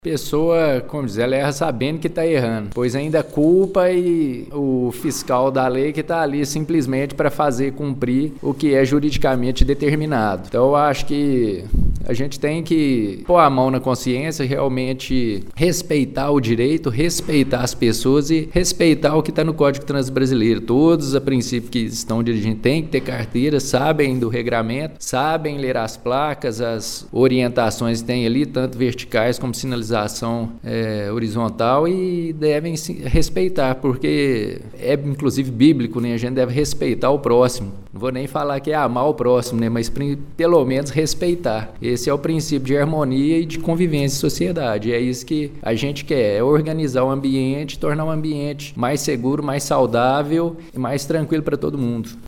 Pessoa, como diz, ela erra sabendo que está errando, pois ainda culpa e o fiscal da lei que está ali simplesmente para fazer cumprir o que é juridicamente determinado. Então eu acho que a gente tem que pôr a mão na consciência, realmente respeitar o direito, respeitar as pessoas e respeitar o que está no Código de Trânsito Brasileiro. Todos, a princípio, que estão dirigindo têm que ter carteira, sabem do regramento, sabem ler as placas, as orientações que tem ali, tanto verticais como sinalização horizontal, e devem respeitar, porque é inclusive bíblico, né? A gente deve respeitar o próximo. Não vou nem falar que é amar o próximo, né? Mas pelo menos respeitar. Esse é o princípio de harmonia e de convivência em sociedade. É isso que a gente quer, é organizar o ambiente, tornar o ambiente mais seguro, mais saudável e mais tranquilo para todo mundo.